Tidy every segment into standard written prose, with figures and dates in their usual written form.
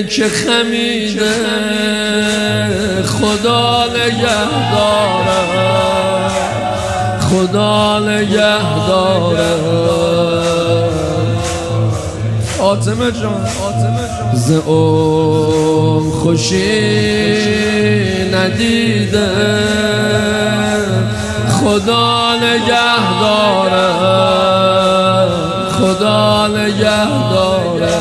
که خمیده خدا نگهداره، خدا نگهداره. فاطمه جان ز اون خوشی ندیده خدا نگهداره، خدا نگهداره.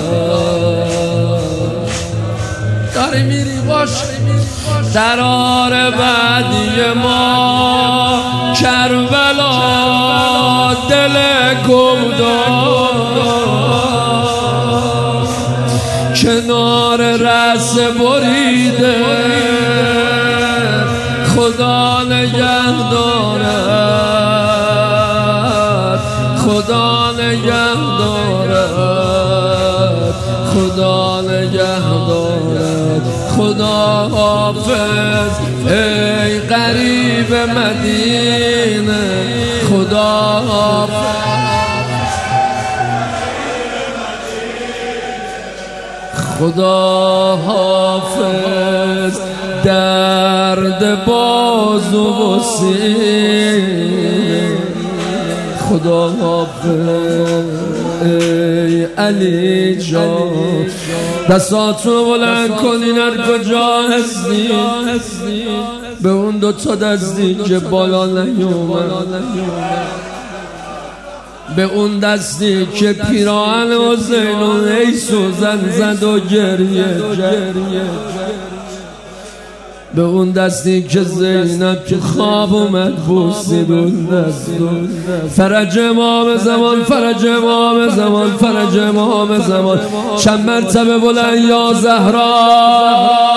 داری میری باش قرار بعدی ما کربلا دل گمدار کنار رس بریده خدا نگهدارد، خدا نگهدارد، خدا نگهدارد. خدا حافظ ای غریب مدینه، خدا حافظ، خدا حافظ درد بازو و سینه، خدا حافظ ای علی جان. دستاتو بلند کنین هر کجا هستی، به اون دوتا دستی که بالا نیومد، به اون دستی که پیراهن حسین و ای سوزن زد و گریه، به اون دستی که زینب که خواب اومد بوسید اون دست. فرج امام زمان، فرج امام زمان، فرج امام زمان. چند مرتبه بلند یا زهرا.